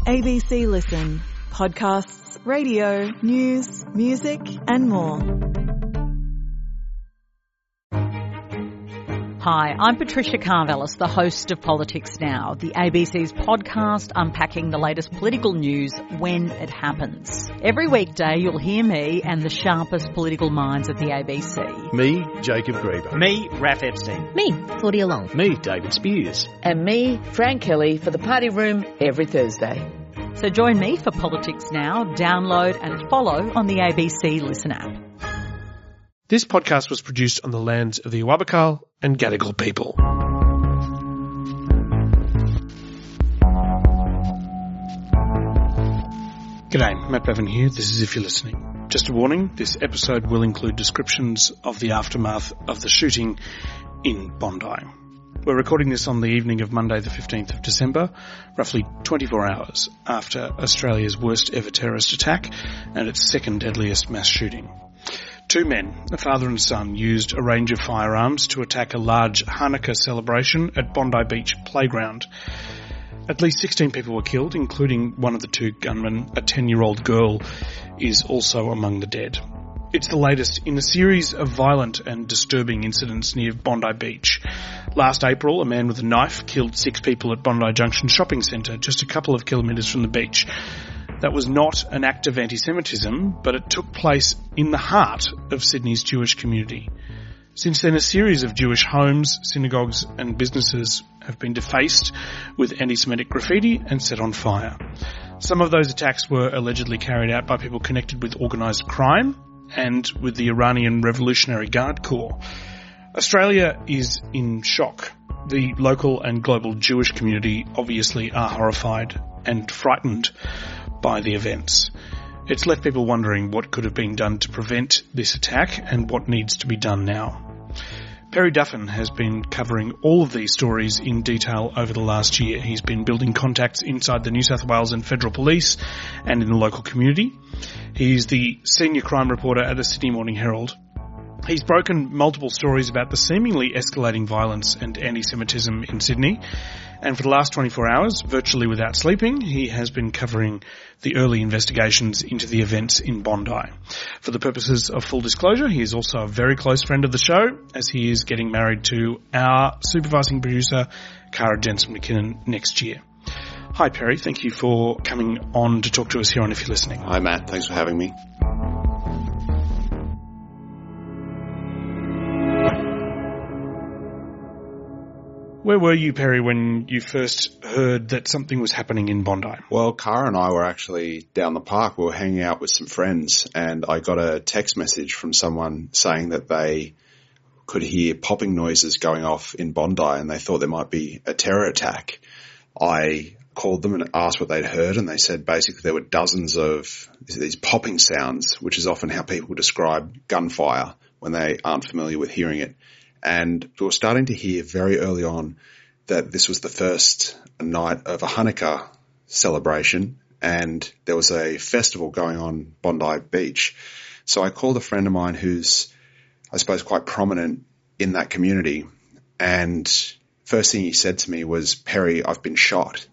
ABC Listen. Podcasts, radio, news, music and more. Hi, I'm Patricia Carvelis, the host of Politics Now, the ABC's podcast unpacking the latest political news when it happens. Every weekday you'll hear me and the sharpest political minds at the ABC. Me, Jacob Grieber. Me, Raph Epstein. Me, Claudia Long. Me, David Spears. And me, Frank Kelly, for the Party Room every Thursday. So join me for Politics Now, download and follow on the ABC Listen app. This podcast was produced on the lands of the Awabakal and Gadigal people. G'day, Matt Bevan here. This is If You're Listening. Just a warning, this episode will include descriptions of the aftermath of the shooting in Bondi. We're recording this on the evening of Monday the 15th of December, roughly 24 hours after Australia's worst ever terrorist attack and its second deadliest mass shooting. Two men, a father and son, used a range of firearms to attack a large Hanukkah celebration at Bondi Beach Playground. At least 16 people were killed, including one of the two gunmen. A 10-year-old girl is also among the dead. It's the latest in a series of violent and disturbing incidents near Bondi Beach. Last April, a man with a knife killed 6 people at Bondi Junction Shopping Centre, just a couple of kilometres from the beach. That was not an act of anti-Semitism, but it took place in the heart of Sydney's Jewish community. Since then, a series of Jewish homes, synagogues and businesses have been defaced with anti-Semitic graffiti and set on fire. Some of those attacks were allegedly carried out by people connected with organised crime and with the Iranian Revolutionary Guard Corps. Australia is in shock. The local and global Jewish community obviously are horrified and frightened by the events. It's left people wondering what could have been done to prevent this attack and what needs to be done now. Perry Duffin has been covering all of these stories in detail over the last year. He's been building contacts inside the New South Wales and Federal Police and in the local community. He's the senior crime reporter at the Sydney Morning Herald. He's broken multiple stories about the seemingly escalating violence and anti-Semitism in Sydney. And for the last 24 hours, virtually without sleeping, he has been covering the early investigations into the events in Bondi. For the purposes of full disclosure, he is also a very close friend of the show, as he is getting married to our supervising producer, Cara Jensen McKinnon, next year. Hi, Perry. Thank you for coming on to talk to us here on If You're Listening. Hi, Matt. Thanks for having me. Where were you, Perry, when you first heard that something was happening in Bondi? Well, Cara and I were actually down the park. We were hanging out with some friends, and I got a text message from someone saying that they could hear popping noises going off in Bondi and they thought there might be a terror attack. I called them and asked what they'd heard, and they said basically there were dozens of these popping sounds, which is often how people describe gunfire when they aren't familiar with hearing it. And we were starting to hear very early on that this was the first night of a Hanukkah celebration, and there was a festival going on Bondi Beach. So I called a friend of mine who's, I suppose, quite prominent in that community, and first thing he said to me was, "Perry, I've been shot."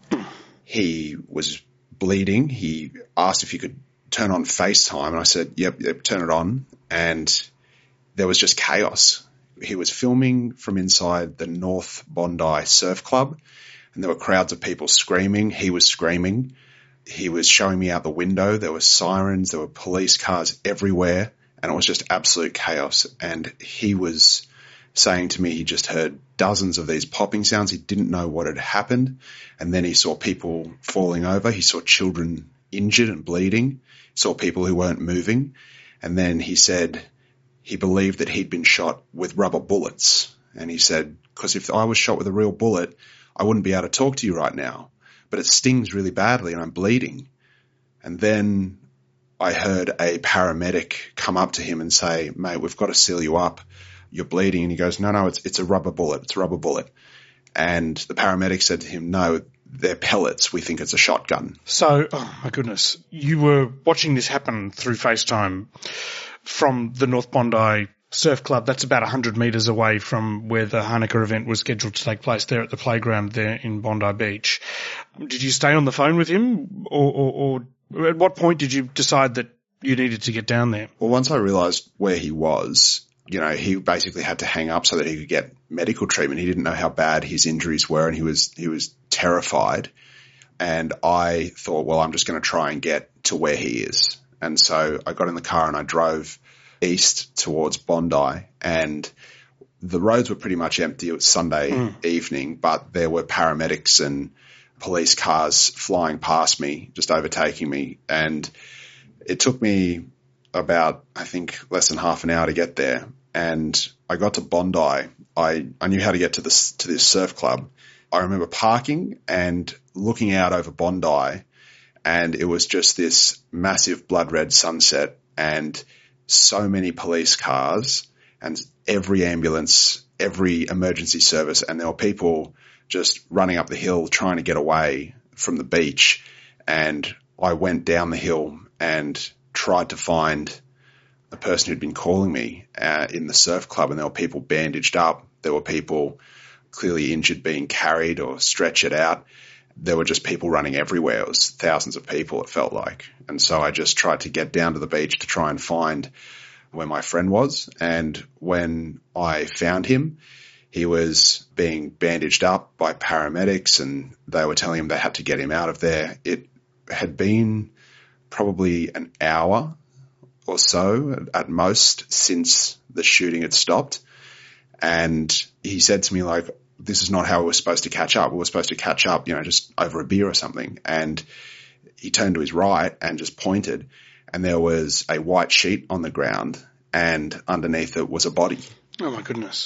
He was bleeding. He asked if he could turn on FaceTime, and I said, yep, turn it on. And there was just chaos. He was filming from inside the North Bondi Surf Club, and there were crowds of people screaming. He was screaming. He was showing me out the window. There were sirens. There were police cars everywhere, and it was just absolute chaos. And he was saying to me he just heard dozens of these popping sounds. He didn't know what had happened. And then he saw people falling over. He saw children injured and bleeding. He saw people who weren't moving. And then he said he believed that he'd been shot with rubber bullets. And he said, because if I was shot with a real bullet, I wouldn't be able to talk to you right now. But it stings really badly and I'm bleeding. And then I heard a paramedic come up to him and say, "Mate, we've got to seal you up. You're bleeding." And he goes, no, it's a rubber bullet. It's a rubber bullet. And the paramedic said to him, "No, they're pellets. We think it's a shotgun." So, oh my goodness, you were watching this happen through FaceTime from the North Bondi surf club. That's about 100 metres away from where the Hanukkah event was scheduled to take place, there at the playground there in Bondi Beach. Did you stay on the phone with him, or at what point did you decide that you needed to get down there? Well, once I realised where he was, he basically had to hang up so that he could get medical treatment. He didn't know how bad his injuries were, and he was terrified. And I thought, well, I'm just going to try and get to where he is. And so I got in the car and I drove east towards Bondi, and the roads were pretty much empty. It was Sunday evening, but there were paramedics and police cars flying past me, just overtaking me. And it took me about, I think, less than half an hour to get there. And I got to Bondi. I knew how to get to this surf club. I remember parking and looking out over Bondi, and it was just this massive blood red sunset and so many police cars and every ambulance, every emergency service, and there were people just running up the hill trying to get away from the beach. And I went down the hill and tried to find the person who'd been calling me in the surf club, and there were people bandaged up. There were people clearly injured being carried or stretchered out. There were just people running everywhere. It was thousands of people, it felt like. And so I just tried to get down to the beach to try and find where my friend was. And when I found him, he was being bandaged up by paramedics, and they were telling him they had to get him out of there. It had been probably an hour or so at most since the shooting had stopped. And he said to me, like, this is not how we were supposed to catch up. We were supposed to catch up, just over a beer or something. And he turned to his right and just pointed, and there was a white sheet on the ground, and underneath it was a body. Oh my goodness.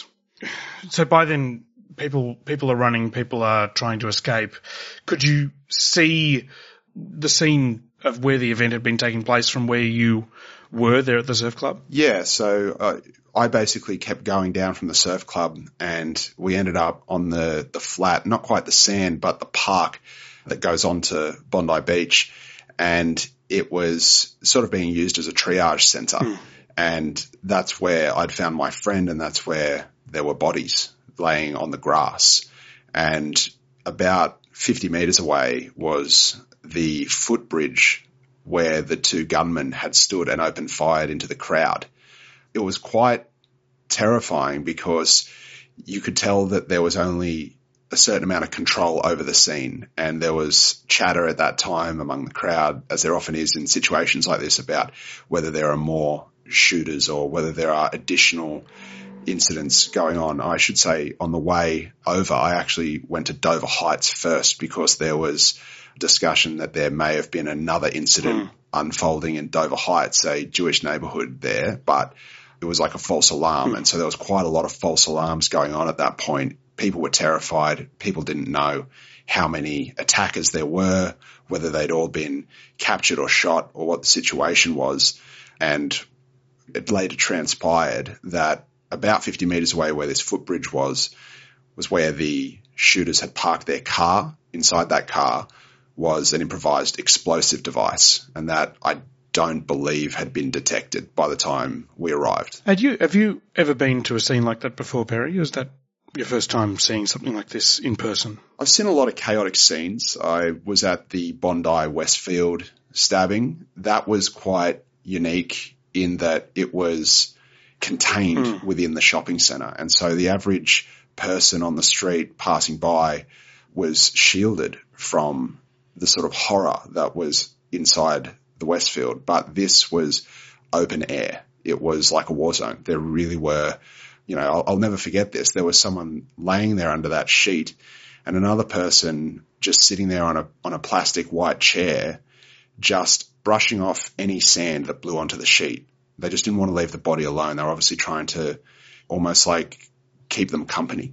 So by then, people are running, people are trying to escape. Could you see the scene of where the event had been taking place from where you were there at the surf club? Yeah, so I basically kept going down from the surf club, and we ended up on the flat, not quite the sand, but the park that goes on to Bondi Beach. And it was sort of being used as a triage centre. And that's where I'd found my friend, and that's where there were bodies laying on the grass. And about 50 metres away was the footbridge where the two gunmen had stood and opened fire into the crowd. It was quite terrifying because you could tell that there was only a certain amount of control over the scene, and there was chatter at that time among the crowd, as there often is in situations like this, about whether there are more shooters or whether there are additional incidents going on. I should say on the way over, I actually went to Dover Heights first because there was discussion that there may have been another incident unfolding in Dover Heights, a Jewish neighbourhood there, but it was like a false alarm. And so there was quite a lot of false alarms going on at that point. People were terrified. People didn't know how many attackers there were, whether they'd all been captured or shot, or what the situation was. And it later transpired that about 50 metres away where this footbridge was where the shooters had parked their car. Inside that car was an improvised explosive device, and that I don't believe had been detected by the time we arrived. Have you ever been to a scene like that before, Perry? Was that your first time seeing something like this in person? I've seen a lot of chaotic scenes. I was at the Bondi Westfield stabbing. That was quite unique in that it was contained within the shopping centre. And so the average person on the street passing by was shielded from the sort of horror that was inside the Westfield. But this was open air. It was like a war zone. There really were, I'll never forget this. There was someone laying there under that sheet, and another person just sitting there on a plastic white chair, just brushing off any sand that blew onto the sheet. They just didn't want to leave the body alone. They were obviously trying to almost like keep them company.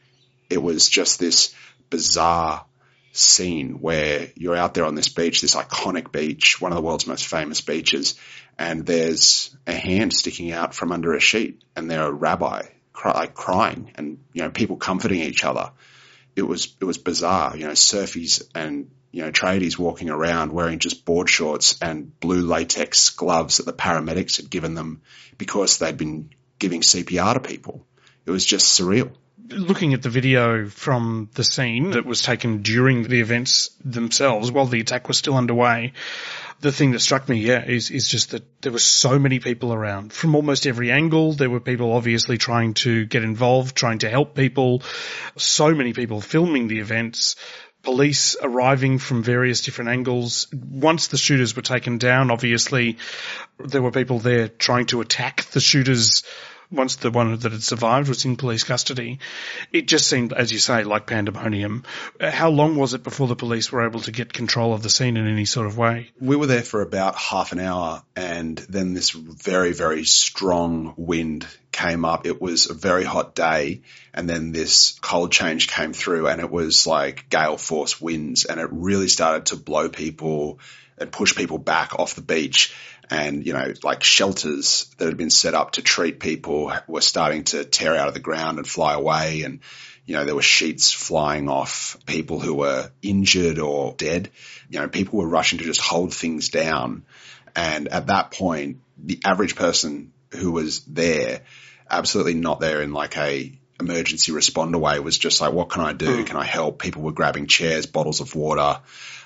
It was just this bizarre scene where you're out there on this beach, this iconic beach, one of the world's most famous beaches, and there's a hand sticking out from under a sheet, and there are a rabbi crying, and people comforting each other. It was bizarre. Surfies and tradies walking around wearing just board shorts and blue latex gloves that the paramedics had given them because they'd been giving CPR to people. It was just surreal. Looking at the video from the scene that was taken during the events themselves, while the attack was still underway, the thing that struck me, is just that there were so many people around from almost every angle. There were people obviously trying to get involved, trying to help people. So many people filming the events. Police arriving from various different angles. Once the shooters were taken down, obviously, there were people there trying to attack the shooters. Once the one that had survived was in police custody, it just seemed, as you say, like pandemonium. How long was it before the police were able to get control of the scene in any sort of way? We were there for about half an hour, and then this very, very strong wind came up. It was a very hot day, and then this cold change came through, and it was like gale force winds, and it really started to blow people and push people back off the beach. And, like shelters that had been set up to treat people were starting to tear out of the ground and fly away. And, there were sheets flying off people who were injured or dead. People were rushing to just hold things down. And at that point, the average person who was there, absolutely not there in like a emergency responder way, was just like, what can I do? Can I help? People were grabbing chairs, bottles of water,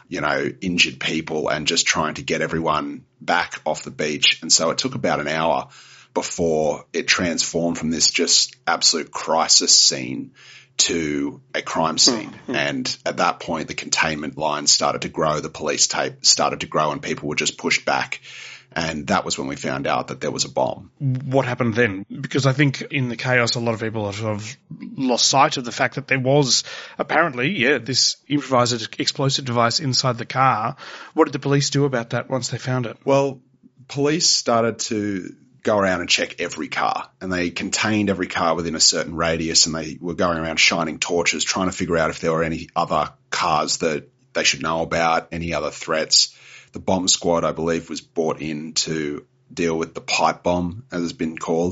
injured people, and just trying to get everyone back off the beach. And so it took about an hour before it transformed from this just absolute crisis scene to a crime scene. And at that point, the containment lines started to grow, the police tape started to grow, and people were just pushed back. And that was when we found out that there was a bomb. What happened then? Because I think in the chaos, a lot of people have sort of lost sight of the fact that there was apparently, this improvised explosive device inside the car. What did the police do about that once they found it? Well, police started to go around and check every car, and they contained every car within a certain radius, and they were going around shining torches, trying to figure out if there were any other cars that they should know about, any other threats. The bomb squad, I believe, was brought in to deal with the pipe bomb, as it's been called.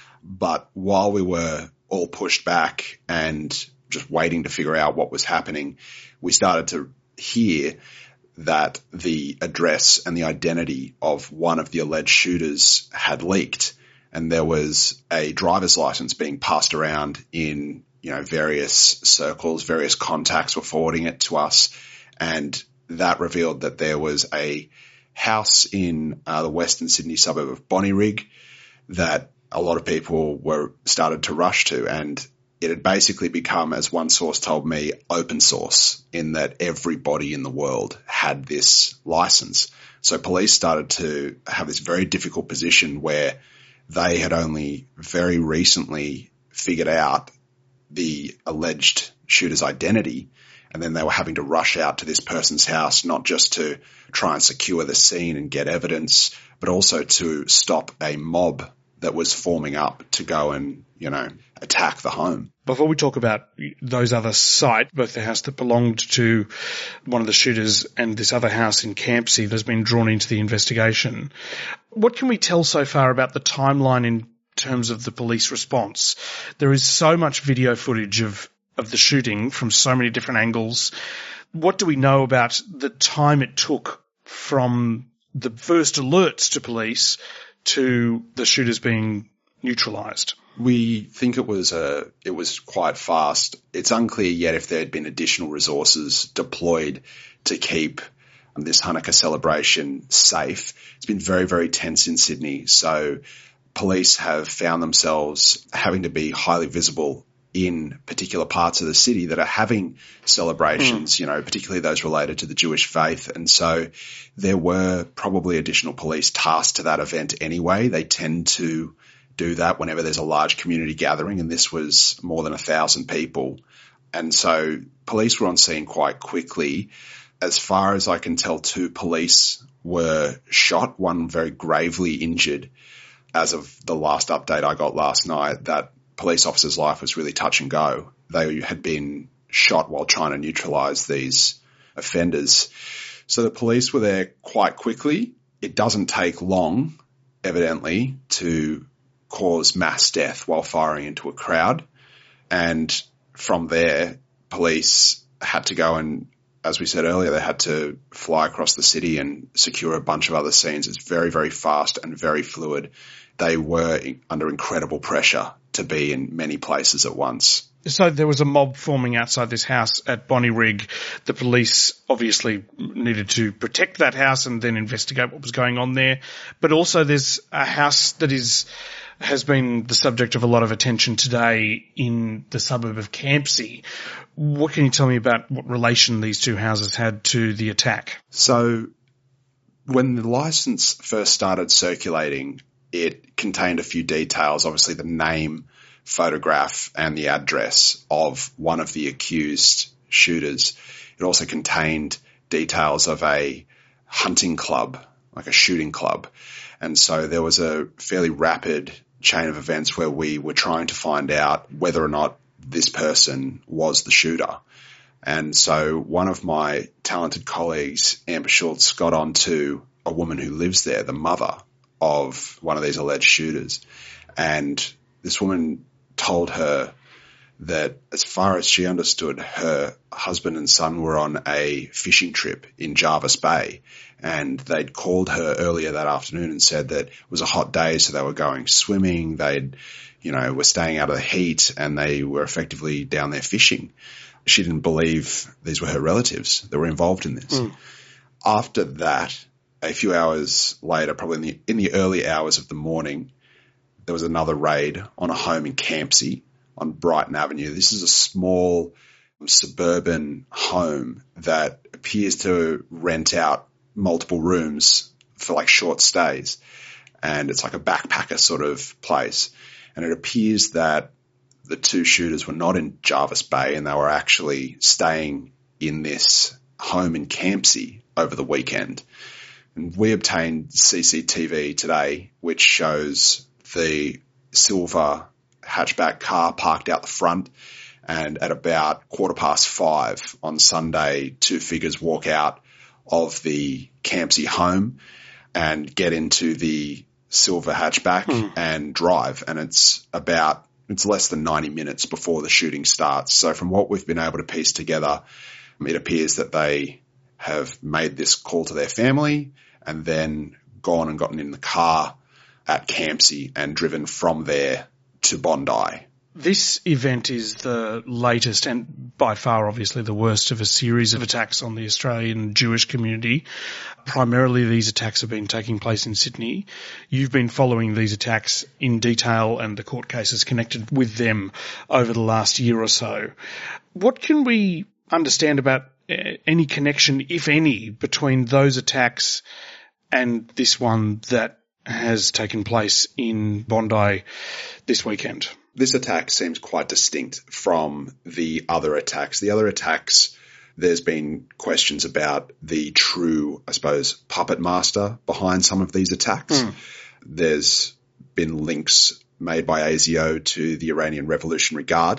But while we were all pushed back and just waiting to figure out what was happening, we started to hear that the address and the identity of one of the alleged shooters had leaked. And there was a driver's license being passed around in, various circles, various contacts were forwarding it to us. And that revealed that there was a house in the Western Sydney suburb of Bonnyrigg that a lot of people started to rush to. And it had basically become, as one source told me, open source, in that everybody in the world had this license. So police started to have this very difficult position where they had only very recently figured out the alleged shooter's identity. And then they were having to rush out to this person's house, not just to try and secure the scene and get evidence, but also to stop a mob that was forming up to go and, attack the home. Before we talk about those other sites, both the house that belonged to one of the shooters and this other house in Campsie that has been drawn into the investigation, what can we tell so far about the timeline in terms of the police response? There is so much video footage of the shooting from so many different angles. What do we know about the time it took from the first alerts to police to the shooters being neutralised? We think it was quite fast. It's unclear yet if there had been additional resources deployed to keep this Hanukkah celebration safe. It's been very, very tense in Sydney. So police have found themselves having to be highly visible in particular parts of the city that are having celebrations, particularly those related to the Jewish faith. And so there were probably additional police tasked to that event anyway. They tend to do that whenever there's a large community gathering, and this was more than 1,000 people. And so police were on scene quite quickly. As far as I can tell, 2 police were shot, one very gravely injured. As of the last update I got last night, that police officer's life was really touch and go. They had been shot while trying to neutralise these offenders. So the police were there quite quickly. It doesn't take long, evidently, to cause mass death while firing into a crowd. And from there, police had to go and as we said earlier, they had to fly across the city and secure a bunch of other scenes. It's very, very fast and very fluid. They were under incredible pressure to be in many places at once. So there was a mob forming outside this house at Bonnyrigg. The police obviously needed to protect that house and then investigate what was going on there. But also there's a house that has been the subject of a lot of attention today in the suburb of Campsie. What can you tell me about what relation these two houses had to the attack? So when the license first started circulating, it contained a few details, obviously the name, photograph and the address of one of the accused shooters. It also contained details of a hunting club, like a shooting club. And so there was a fairly rapid chain of events where we were trying to find out whether or not this person was the shooter. And so one of my talented colleagues, Amber Schultz, got on to a woman who lives there, the mother of one of these alleged shooters. And this woman told her that as far as she understood, her husband and son were on a fishing trip in Jervis Bay, and they'd called her earlier that afternoon and said that it was a hot day, so they were going swimming. Were staying out of the heat, and they were effectively down there fishing. She didn't believe these were her relatives that were involved in this. After that, a few hours later, probably in the early hours of the morning, there was another raid on a home in Campsie on Brighton Avenue. This is a small suburban home that appears to rent out multiple rooms for like short stays. And it's like a backpacker sort of place. And it appears that the two shooters were not in Jervis Bay and they were actually staying in this home in Campsie over the weekend. And we obtained CCTV today, which shows the silver hatchback car parked out the front, and at about 5:15 on Sunday, two figures walk out of the Campsie home and get into the silver hatchback and drive. And it's less than 90 minutes before the shooting starts. So from what we've been able to piece together, it appears that they have made this call to their family and then gone and gotten in the car at Campsie and driven from there to Bondi. This event is the latest and by far obviously the worst of a series of attacks on the Australian Jewish community. Primarily these attacks have been taking place in Sydney. You've been following these attacks in detail and the court cases connected with them over the last year or so. What can we understand about any connection, if any, between those attacks and this one that has taken place in Bondi this weekend? This attack seems quite distinct from the other attacks. The other attacks, there's been questions about the true, I suppose, puppet master behind some of these attacks. There's been links made by ASIO to the Iranian Revolutionary Guard.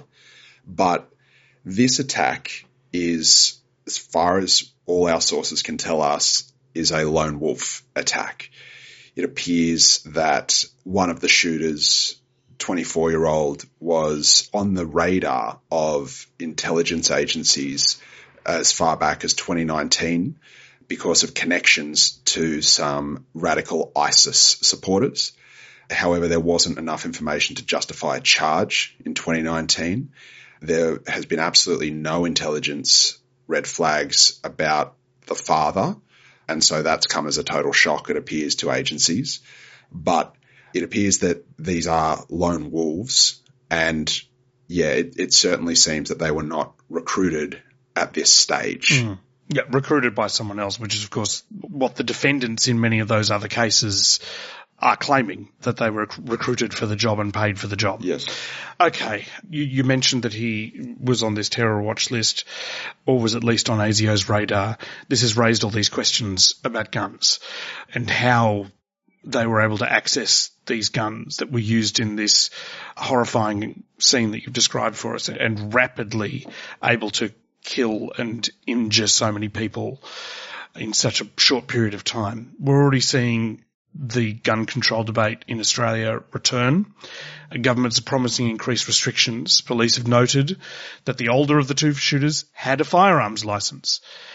But this attack is, as far as all our sources can tell us, is a lone wolf attack. It appears that one of the shooters, 24-year-old, was on the radar of intelligence agencies as far back as 2019 because of connections to some radical ISIS supporters. However, there wasn't enough information to justify a charge in 2019. There has been absolutely no intelligence red flags about the father, and so that's come as a total shock, it appears, to agencies. But it appears that these are lone wolves, and yeah, it certainly seems that they were not recruited at this stage. Yeah, recruited by someone else, which is, of course, what the defendants in many of those other cases are claiming, that they were recruited for the job and paid for the job. Yes. Okay. You mentioned that he was on this terror watch list, or was at least on ASIO's radar. This has raised all these questions about guns and how they were able to access these guns that were used in this horrifying scene that you've described for us, and rapidly able to kill and injure so many people in such a short period of time. We're already seeing the gun control debate in Australia return. Governments are promising increased restrictions. Police have noted that the older of the two shooters had a firearms licence.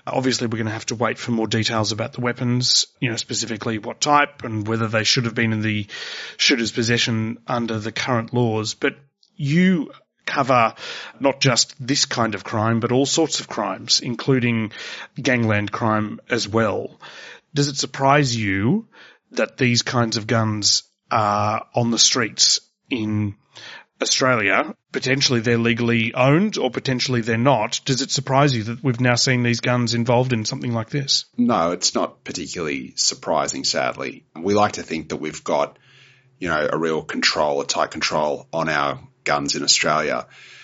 Obviously, we're going to have to wait for more details about the weapons, specifically what type and whether they should have been in the shooter's possession under the current laws. But you cover not just this kind of crime, but all sorts of crimes, including gangland crime as well. Does it surprise you that these kinds of guns are on the streets in Australia? Potentially they're legally owned or potentially they're not. Does it surprise you that we've now seen these guns involved in something like this? No, it's not particularly surprising, sadly. We like to think that we've got, a real control, a tight control on our guns in Australia.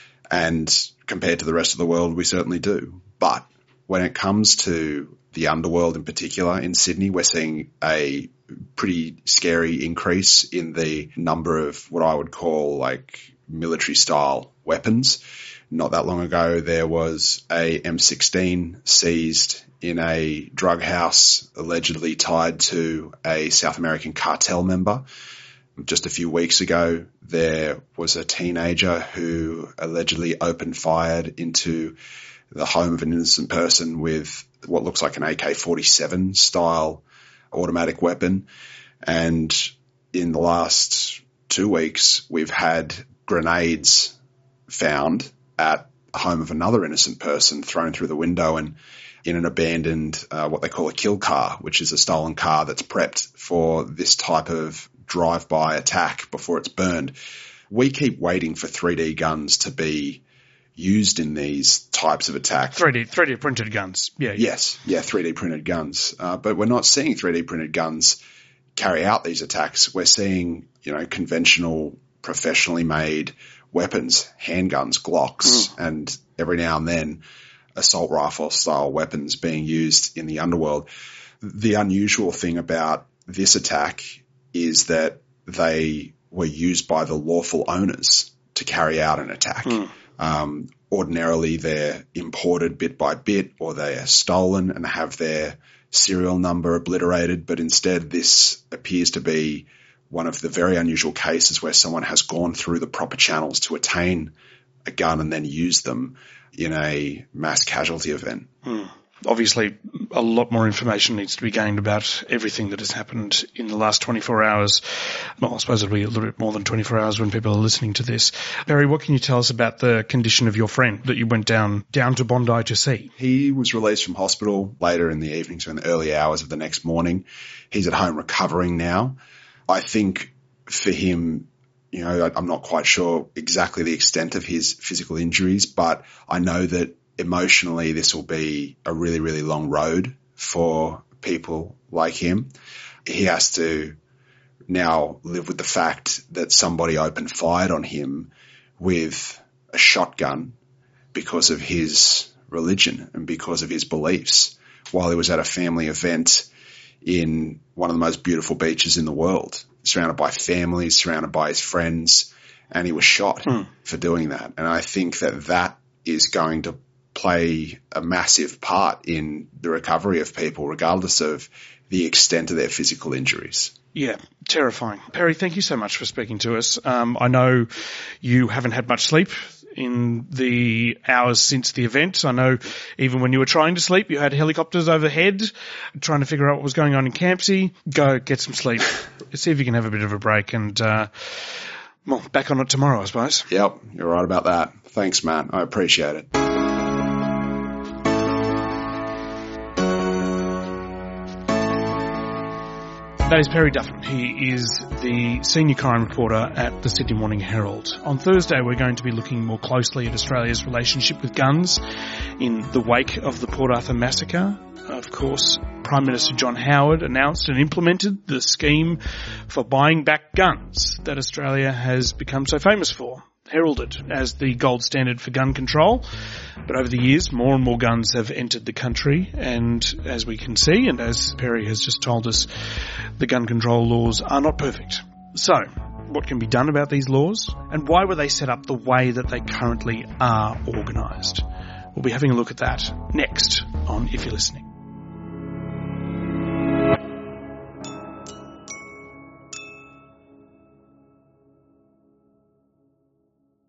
And compared to the rest of the world, we certainly do. But when it comes to the underworld in particular in Sydney, we're seeing a pretty scary increase in the number of what I would call military-style weapons. Not that long ago, there was a M16 seized in a drug house allegedly tied to a South American cartel member. Just a few weeks ago, there was a teenager who allegedly opened fire into the home of an innocent person with what looks like an AK-47 style automatic weapon. And in the last 2 weeks, we've had grenades found at the home of another innocent person, thrown through the window and in an abandoned, what they call a kill car, which is a stolen car that's prepped for this type of drive-by attack before it's burned. We keep waiting for 3D guns to be used in these types of attacks. 3D printed guns. Yeah. Yes. Yeah, 3D printed guns. But we're not seeing 3D printed guns carry out these attacks. We're seeing, conventional, professionally made weapons, handguns, Glocks, and every now and then assault rifle style weapons being used in the underworld. The unusual thing about this attack is that they were used by the lawful owners to carry out an attack. Ordinarily, they're imported bit by bit, or they are stolen and have their serial number obliterated. But instead, this appears to be one of the very unusual cases where someone has gone through the proper channels to attain a gun and then use them in a mass casualty event. Obviously, a lot more information needs to be gained about everything that has happened in the last 24 hours. Well, I suppose it'll be a little bit more than 24 hours when people are listening to this. Barry, what can you tell us about the condition of your friend that you went down to Bondi to see? He was released from hospital later in the evening, so in the early hours of the next morning. He's at home recovering now. I think for him, I'm not quite sure exactly the extent of his physical injuries, but I know that emotionally, this will be a really, really long road for people like him. He has to now live with the fact that somebody opened fire on him with a shotgun because of his religion and because of his beliefs while he was at a family event in one of the most beautiful beaches in the world, surrounded by families, surrounded by his friends, and he was shot for doing that. And I think that is going to play a massive part in the recovery of people, regardless of the extent of their physical injuries. Yeah, terrifying. Perry, thank you so much for speaking to us. I know you haven't had much sleep in the hours since the event. I know even when you were trying to sleep, you had helicopters overhead trying to figure out what was going on in Campsie. Go get some sleep. See if you can have a bit of a break and, back on it tomorrow, I suppose. Yep, you're right about that. Thanks, Matt. I appreciate it. That is Perry Duffin. He is the senior crime reporter at the Sydney Morning Herald. On Thursday, we're going to be looking more closely at Australia's relationship with guns in the wake of the Port Arthur massacre. Of course, Prime Minister John Howard announced and implemented the scheme for buying back guns that Australia has become so famous for, heralded as the gold standard for gun control. But over the years, more and more guns have entered the country, and as we can see, and as Perry has just told us, the gun control laws are not perfect. So, what can be done about these laws, and why were they set up the way that they currently are organised? We'll be having a look at that next on If You're Listening.